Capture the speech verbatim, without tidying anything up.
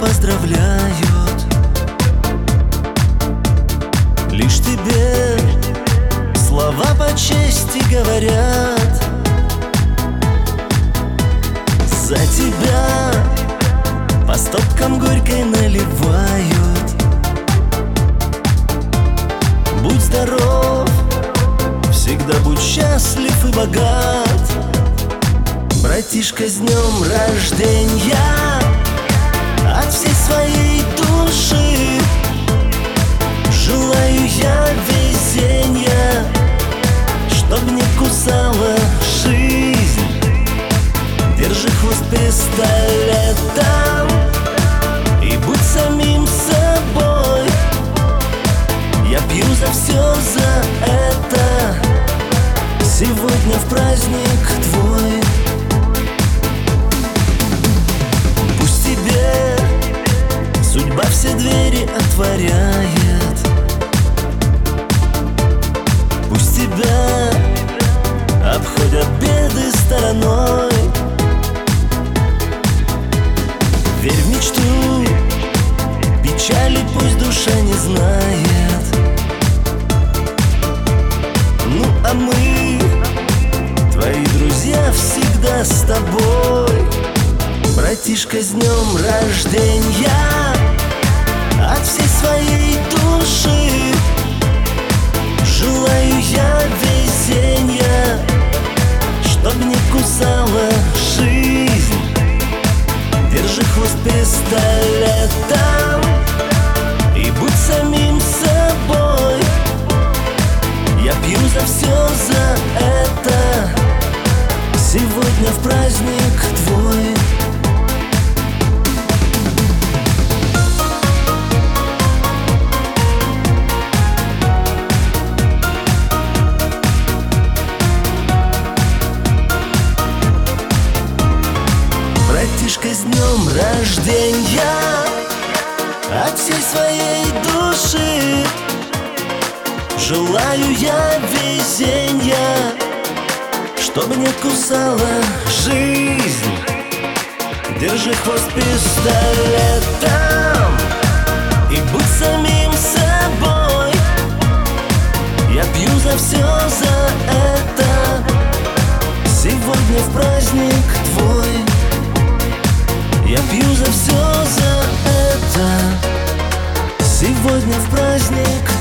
поздравляют. Лишь тебе слова по чести говорят. За тебя по стопкам горькой наливают. Будь здоров, всегда будь счастлив и богат. Братишка, с днем рождения от всей своей души. Желаю я везения, чтоб не кусала жизнь. Держи хвост пистолетом и будь самим собой. Я пью за все за это, сегодня в праздник твой. Пусть тебе судьба все двери отворяет. Пусть тебя обходят беды стороной. Верь в мечту, печали пусть душа не знает. Ну а мы, твои друзья, всегда с тобой. Братишка, с днем рождения от всей своей души. Желаю я везения, чтоб не кусала жизнь. Держи хвост пистолетом и будь самим собой. Я пью за все за это, сегодня в праздник твой. Братишка, с днем рождения от всей своей души. Желаю я везения, чтоб не кусала жизнь. Держи хвост пистолетом и будь самим собой. Я пью за все за это, сегодня в праздник твой. Я пью за все за это, сегодня в праздник